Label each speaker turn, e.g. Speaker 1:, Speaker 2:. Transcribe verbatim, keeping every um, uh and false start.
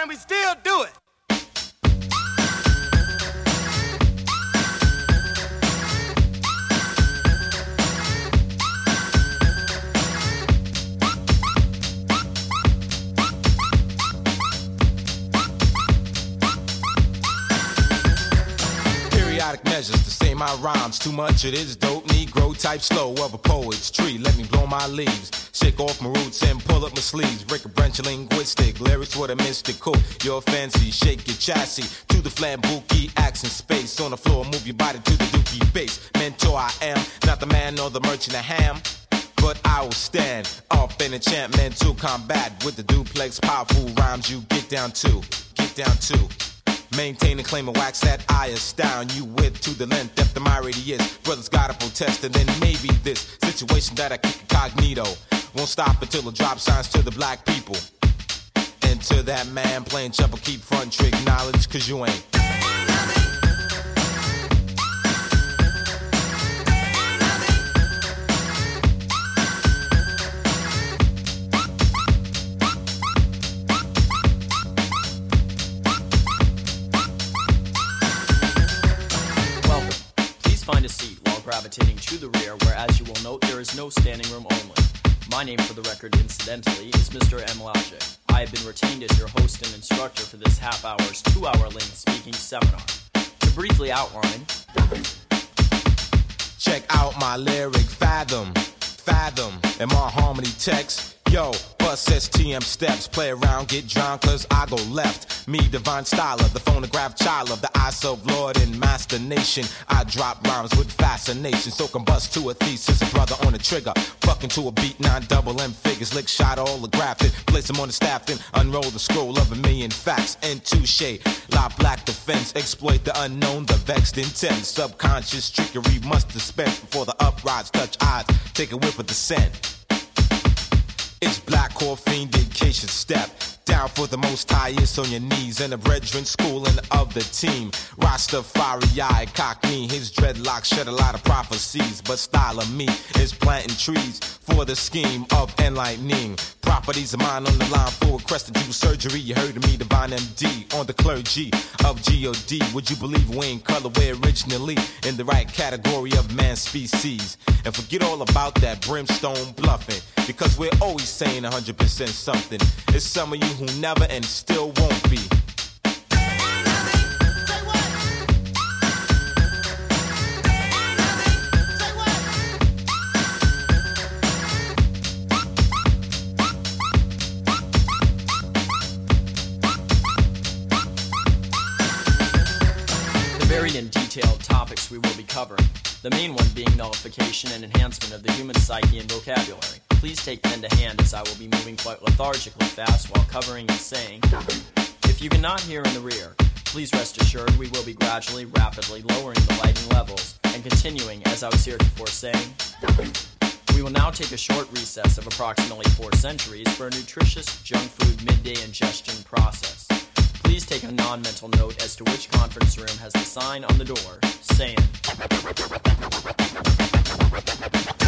Speaker 1: and we still do it.
Speaker 2: Measures to say my rhymes, too much it is dope, Negro type slow of a poet's tree. Let me blow my leaves, shake off my roots and pull up my sleeves. Break a branch of linguistic lyrics with a mystical. You're fancy, shake your chassis to the flambuki accent space. On the floor, move your body to the dookie bass. Mentor I am, not the man nor the merchant of ham, but I will stand up in enchantmental combat with the duplex powerful rhymes you get down to, get down to. Maintain and claim a wax that I astound you with to the length, depth of my radius. Brothers gotta protest and then maybe this situation that I kick incognito won't stop until it drop signs to the black people. And to that man playing jumper, keep front trick knowledge, cause you ain't.
Speaker 3: Find a seat while gravitating to the rear, where, as you will note, there is no standing room only. My name, for the record, incidentally, is Mister M. Logic. I have been retained as your host and instructor for this half-hour's two-hour-length speaking seminar. To briefly outline...
Speaker 2: Check out my lyric, fathom, fathom, and my harmony text. Yo, bust S T M steps, play around, get drowned, cause I go left. Me, divine styler, the phonograph child of the I serve Lord and Master Nation. I drop rhymes with fascination, so combust to a thesis, a brother on the trigger. Buck into a beat, nine double M figures, lick shot all the graphic. Place them on the staff, then unroll the scroll of a million facts. And touche, la black defense, exploit the unknown, the vexed intent. Subconscious trickery must dispense before the uprights touch eyes. Take a whiff of the scent. It's black coffee, dedication step. Down for the most highest on your knees. And the brethren schooling of the team. Rastafari, Cockney, his dreadlocks shed a lot of prophecies. But style of me is planting trees for the scheme of enlightening. Properties of mine on the line for crested Jew surgery. You heard of me, Divine M D, on the clergy of G O D. Would you believe we ain't colorway originally in the right category of man species? And forget all about that brimstone bluffing, because we're always saying one hundred percent something. It's some of you who never and still won't be.
Speaker 3: The varied and detailed topics we will be covering, the main one being nullification and enhancement of the human psyche and vocabulary. Please take pen to hand, as I will be moving quite lethargically fast while covering and saying. If you cannot hear in the rear, please rest assured we will be gradually, rapidly lowering the lighting levels and continuing, as I was heretofore saying. We will now take a short recess of approximately four centuries for a nutritious junk food midday ingestion process. Please take a non-mental note as to which conference room has the sign on the door saying...